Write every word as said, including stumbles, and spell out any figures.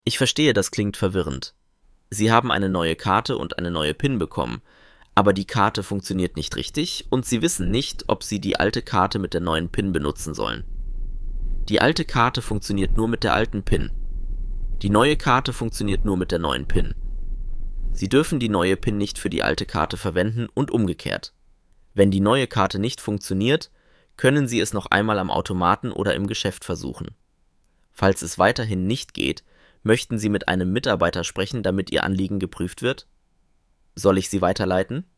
Ich verstehe, das klingt verwirrend. Sie haben eine neue Karte und eine neue PIN bekommen, aber die Karte funktioniert nicht richtig und Sie wissen nicht, ob Sie die alte Karte mit der neuen PIN benutzen sollen. Die alte Karte funktioniert nur mit der alten PIN. Die neue Karte funktioniert nur mit der neuen PIN. Sie dürfen die neue PIN nicht für die alte Karte verwenden und umgekehrt. Wenn die neue Karte nicht funktioniert, können Sie es noch einmal am Automaten oder im Geschäft versuchen. Falls es weiterhin nicht geht, möchten Sie mit einem Mitarbeiter sprechen, damit Ihr Anliegen geprüft wird? Soll ich Sie weiterleiten?